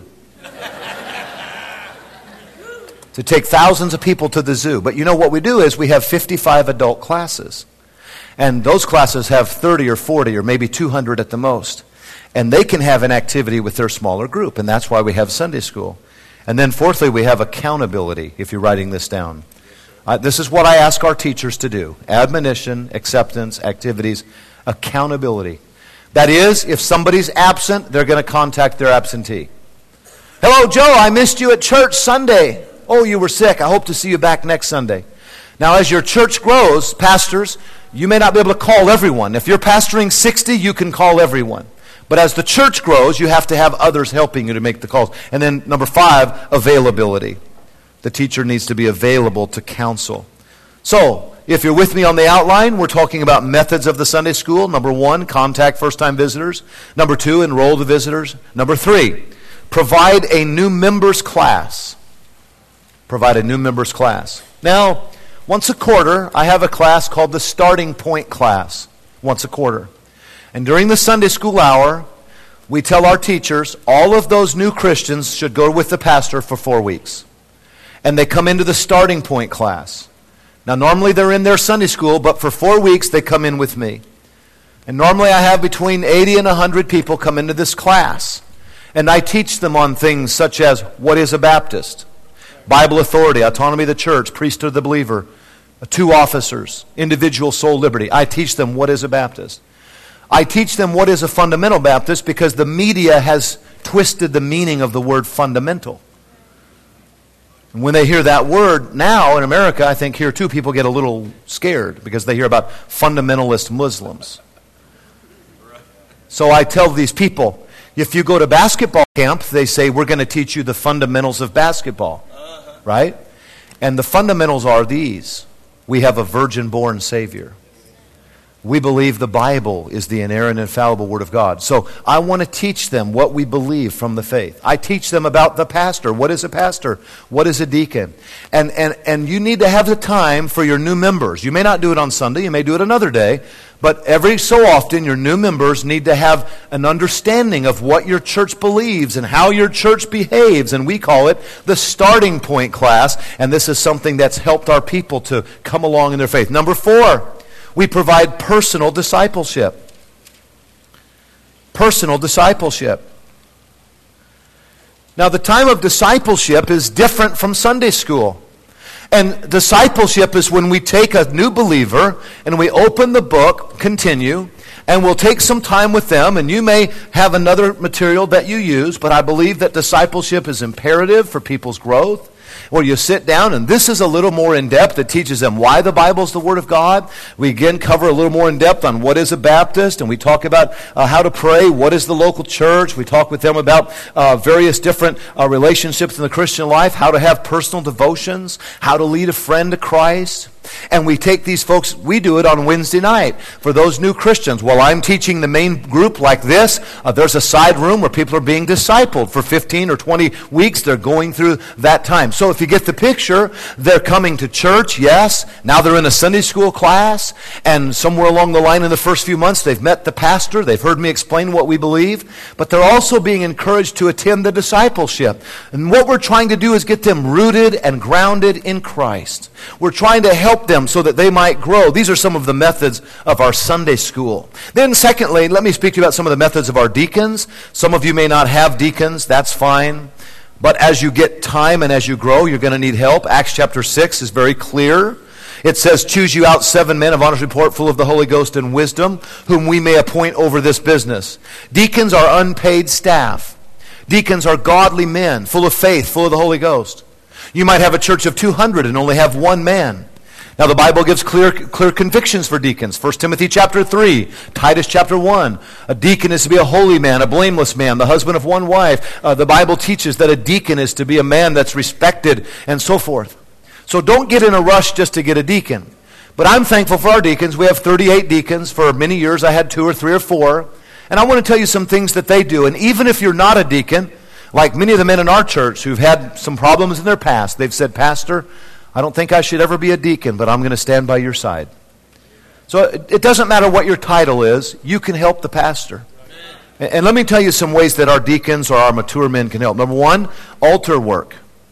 To take thousands of people to the zoo. But you know what we do is we have 55 adult classes. And those classes have 30 or 40 or maybe 200 at the most. And they can have an activity with their smaller group. And that's why we have Sunday school. And then fourthly, we have accountability, if you're writing this down. This is what I ask our teachers to do. Admonition, acceptance, activities, accountability. That is, if somebody's absent, they're going to contact their absentee. Hello, Joe, I missed you at church Sunday. Oh, you were sick. I hope to see you back next Sunday. Now, as your church grows, pastors, you may not be able to call everyone. If you're pastoring 60, you can call everyone. But as the church grows, you have to have others helping you to make the calls. And then number 5, availability. The teacher needs to be available to counsel. So, if you're with me on the outline, we're talking about methods of the Sunday school. Number 1, contact first-time visitors. Number 2, enroll the visitors. Number 3, provide a new members class. Provide a new members class. Now, once a quarter, I have a class called the Starting Point class. Once a quarter. And during the Sunday school hour, we tell our teachers all of those new Christians should go with the pastor for 4 weeks. And they come into the Starting Point class. Now, normally they're in their Sunday school, but for 4 weeks they come in with me. And normally I have between 80 and 100 people come into this class. And I teach them on things such as what is a Baptist, Bible authority, autonomy of the church, priesthood of the believer, 2 officers, individual soul liberty. I teach them what is a Baptist. I teach them what is a fundamental Baptist because the media has twisted the meaning of the word fundamental. And when they hear that word now in America, I think here too people get a little scared because they hear about fundamentalist Muslims. So I tell these people, if you go to basketball camp, they say, we're going to teach you the fundamentals of basketball. Right? And the fundamentals are these. We have a virgin-born Savior. We believe the Bible is the inerrant, infallible Word of God. So I want to teach them what we believe from the faith. I teach them about the pastor. What is a pastor? What is a deacon? And you need to have the time for your new members. You may not do it on Sunday. You may do it another day. But every so often, your new members need to have an understanding of what your church believes and how your church behaves. And we call it the Starting Point class. And this is something that's helped our people to come along in their faith. Number 4. We provide personal discipleship. Personal discipleship. Now, the time of discipleship is different from Sunday school. And discipleship is when we take a new believer and we open the book, continue, and we'll take some time with them. And you may have another material that you use, but I believe that discipleship is imperative for people's growth. Where you sit down, and this is a little more in-depth. It teaches them why the Bible is the Word of God. We again cover a little more in-depth on what is a Baptist, and we talk about how to pray, what is the local church. We talk with them about various different relationships in the Christian life, how to have personal devotions, how to lead a friend to Christ. And we take these folks, we do it on Wednesday night. For those new Christians, while I'm teaching the main group like this, there's a side room where people are being discipled. For 15 or 20 weeks, they're going through that time. So if you get the picture, they're coming to church, yes. Now they're in a Sunday school class, and somewhere along the line in the first few months, they've met the pastor, they've heard me explain what we believe, but they're also being encouraged to attend the discipleship. And what we're trying to do is get them rooted and grounded in Christ. We're trying to help them so that they might grow. These are some of the methods of our Sunday school. Then secondly, let me speak to you about some of the methods of our deacons. Some of you may not have deacons. That's fine. But as you get time and as you grow, you're going to need help. Acts chapter 6 is very clear. It says, choose you out 7 men of honest report, full of the Holy Ghost and wisdom, whom we may appoint over this business. Deacons are unpaid staff. Deacons are godly men, full of faith, full of the Holy Ghost. You might have a church of 200 and only have one man. Now the Bible gives clear convictions for deacons. 1 Timothy chapter 3, Titus chapter 1. A deacon is to be a holy man, a blameless man, the husband of one wife. The Bible teaches that a deacon is to be a man that's respected and so forth. So don't get in a rush just to get a deacon. But I'm thankful for our deacons. We have 38 deacons. For many years I had 2 or 3 or 4. And I want to tell you some things that they do. And even if you're not a deacon, like many of the men in our church who've had some problems in their past, they've said, Pastor, I don't think I should ever be a deacon, but I'm going to stand by your side. So it doesn't matter what your title is, you can help the pastor. And let me tell you some ways that our deacons or our mature men can help. Number 1, altar work.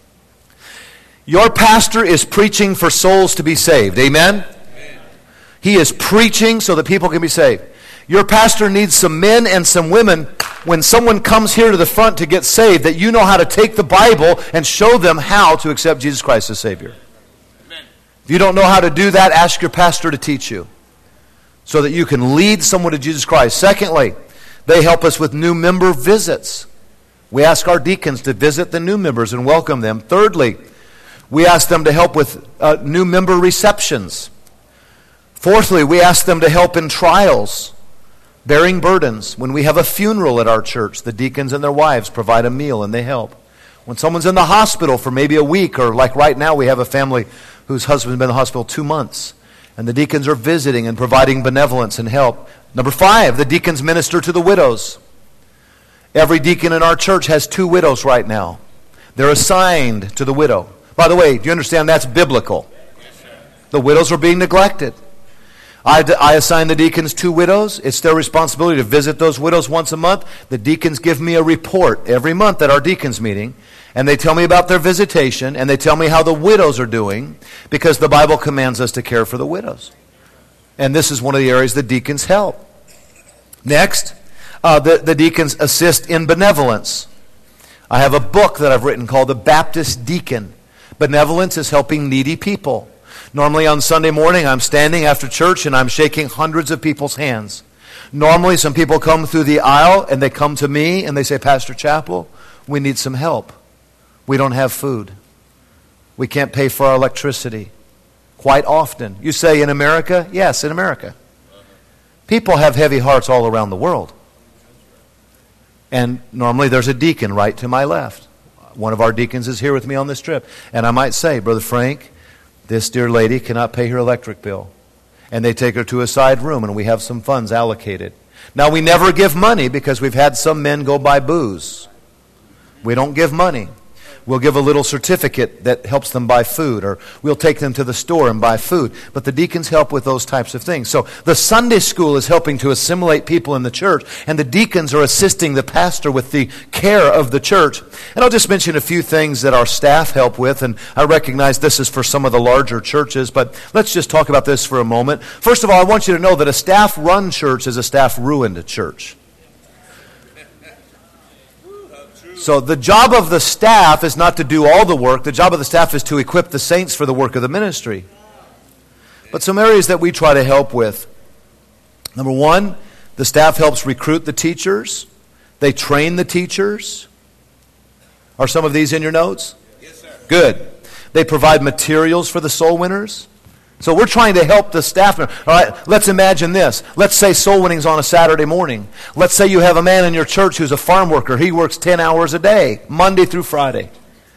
Your pastor is preaching for souls to be saved. Amen? He is preaching so that people can be saved. Your pastor needs some men and some women, when someone comes here to the front to get saved, that you know how to take the Bible and show them how to accept Jesus Christ as Savior. Amen. If you don't know how to do that, ask your pastor to teach you so that you can lead someone to Jesus Christ. Secondly, they help us with new member visits. We ask our deacons to visit the new members and welcome them. Thirdly, we ask them to help with new member receptions. Fourthly, we ask them to help in trials, bearing burdens. When we have a funeral at our church, the deacons and their wives provide a meal and they help. When someone's in the hospital for maybe a week, or like right now we have a family whose husband's been in the hospital 2 months, and the deacons are visiting and providing benevolence and help. Number 5, the deacons minister to the widows. Every deacon in our church has 2 widows right now. They're assigned to the widow. By the way, do you understand that's biblical? The widows are being neglected. I assign the deacons 2 widows. It's their responsibility to visit those widows once a month. The deacons give me a report every month at our deacons meeting, and they tell me about their visitation, and they tell me how the widows are doing, because the Bible commands us to care for the widows. And this is one of the areas the deacons help. Next, the deacons assist in benevolence. I have a book that I've written called The Baptist Deacon. Benevolence is helping needy people. Normally on Sunday morning, I'm standing after church and I'm shaking hundreds of people's hands. Normally some people come through the aisle and they come to me and they say, Pastor Chappell, we need some help. We don't have food. We can't pay for our electricity. Quite often. You say in America? Yes, in America. People have heavy hearts all around the world. And normally there's a deacon right to my left. One of our deacons is here with me on this trip. And I might say, Brother Frank, this dear lady cannot pay her electric bill. And they take her to a side room and we have some funds allocated. Now we never give money because we've had some men go buy booze. We don't give money. We'll give a little certificate that helps them buy food, or we'll take them to the store and buy food. But the deacons help with those types of things. So the Sunday school is helping to assimilate people in the church, and the deacons are assisting the pastor with the care of the church. And I'll just mention a few things that our staff help with, and I recognize this is for some of the larger churches, but let's just talk about this for a moment. First of all, I want you to know that a staff-run church is a staff-ruined church. So the job of the staff is not to do all the work. The job of the staff is to equip the saints for the work of the ministry. But some areas that we try to help with. Number 1, the staff helps recruit the teachers. They train the teachers. Are some of these in your notes? Yes, sir. Good. They provide materials for the soul winners. So we're trying to help the staff. All right, let's imagine this. Let's say soul winning's on a Saturday morning. Let's say you have a man in your church who's a farm worker. He works 10 hours a day, Monday through Friday.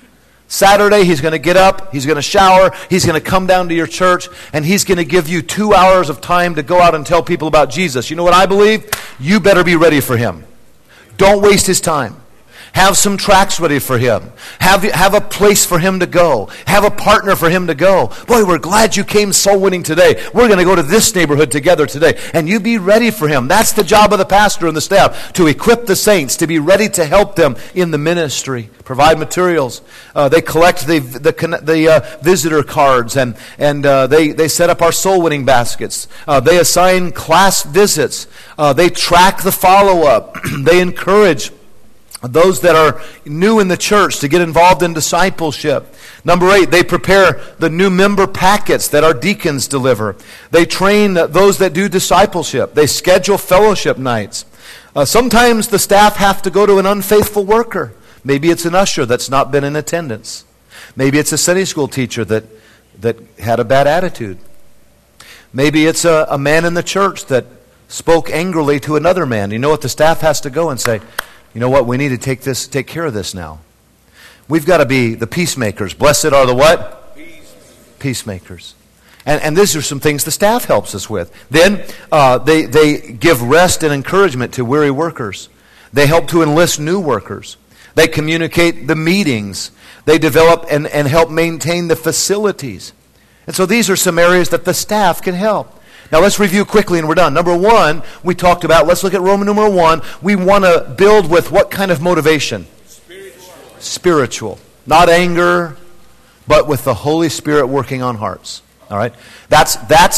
Saturday, he's going to get up, he's going to shower, he's going to come down to your church, and he's going to give you 2 hours of time to go out and tell people about Jesus. You know what I believe? You better be ready for him. Don't waste his time. Have some tracts ready for him. Have a place for him to go. Have a partner for him to go. Boy, we're glad you came soul winning today. We're going to go to this neighborhood together today. And you be ready for him. That's the job of the pastor and the staff, to equip the saints, to be ready to help them in the ministry. Provide materials. They collect the visitor cards, and they set up our soul winning baskets. They assign class visits. They track the follow-up. They encourage those that are new in the church to get involved in discipleship. Number 8, they prepare the new member packets that our deacons deliver. They train those that do discipleship. They schedule fellowship nights. Sometimes the staff have to go to an unfaithful worker. Maybe it's an usher that's not been in attendance. Maybe it's a Sunday school teacher that had a bad attitude. Maybe it's a man in the church that spoke angrily to another man. You know what? The staff has to go and say, you know what? We need to take care of this now. We've got to be the peacemakers. Blessed are the what? Peacemakers. And these are some things the staff helps us with. Then they give rest and encouragement to weary workers. They help to enlist new workers. They communicate the meetings. They develop and help maintain the facilities. And so these are some areas that the staff can help. Now let's review quickly and we're done. Number 1, we talked about, let's look at Roman numeral 1. We want to build with what kind of motivation? Spiritual. Not anger, but with the Holy Spirit working on hearts. All right? That's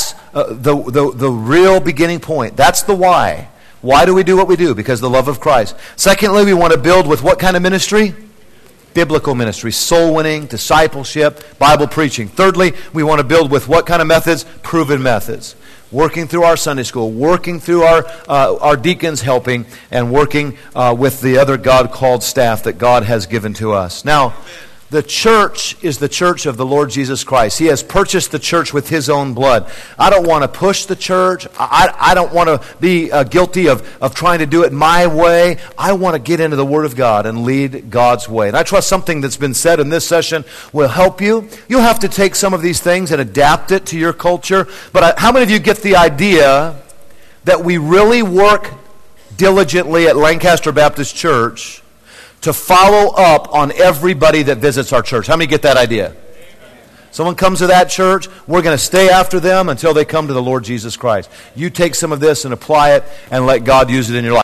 the real beginning point. That's the why. Why do we do what we do? Because of the love of Christ. Secondly, we want to build with what kind of ministry? Biblical ministry, soul winning, discipleship, Bible preaching. Thirdly, we want to build with what kind of methods? Proven methods. Working through our Sunday school, working through our deacons helping, and working with the other God-called staff that God has given to us. Now, the church is the church of the Lord Jesus Christ. He has purchased the church with His own blood. I don't want to push the church. I don't want to be guilty of trying to do it my way. I want to get into the Word of God and lead God's way. And I trust something that's been said in this session will help you. You'll have to take some of these things and adapt it to your culture. But how many of you get the idea that we really work diligently at Lancaster Baptist Church to follow up on everybody that visits our church? How many get that idea? Someone comes to that church, we're going to stay after them until they come to the Lord Jesus Christ. You take some of this and apply it and let God use it in your life.